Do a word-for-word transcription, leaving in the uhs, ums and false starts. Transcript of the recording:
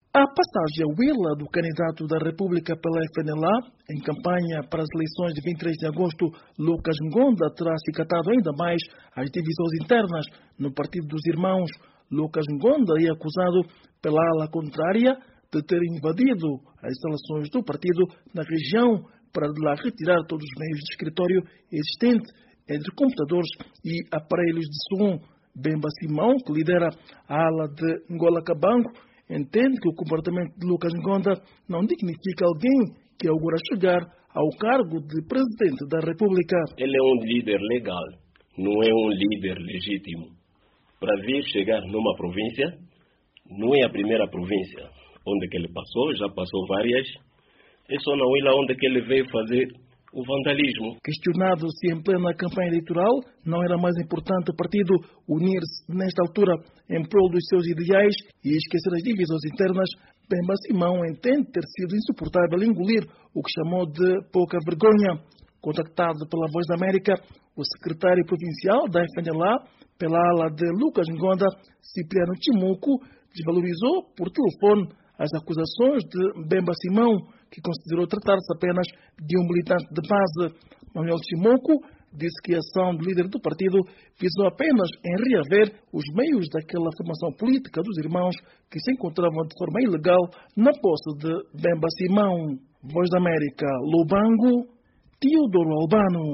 A passagem à Willa do candidato da República pela F N L A, em campanha para as eleições de vinte e três de agosto, Lucas Ngonda, terá acicatado ainda mais as divisões internas no Partido dos Irmãos. Lucas Ngonda é acusado pela ala contrária de ter invadido as instalações do partido na região para de lá retirar todos os meios de escritório existentes entre computadores e aparelhos de som. Bemba Simão, que lidera a ala de Ngola Kabango, entende que o comportamento de Lucas Ngonda não dignifica alguém que augura chegar ao cargo de Presidente da República. Ele é um líder legal, não é um líder legítimo. Para vir chegar numa província, não é a primeira província onde que ele passou, já passou várias, é só na Willa onde que ele veio fazer o vandalismo. Questionado se em plena campanha eleitoral não era mais importante o partido unir-se nesta altura em prol dos seus ideais e esquecer as divisões internas, Bemba Simão entende ter sido insuportável engolir o que chamou de pouca vergonha. Contactado pela Voz da América, o secretário provincial da F N L A, pela ala de Lucas Ngonda, Cipriano Chimuco, desvalorizou por telefone as acusações de Bemba Simão, que considerou tratar-se apenas de um militante de base. Manuel Chimuco disse que a ação do líder do partido visou apenas em reaver os meios daquela formação política dos irmãos que se encontravam de forma ilegal na posse de Bemba Simão. Voz da América, Lubango, Teodoro Albano.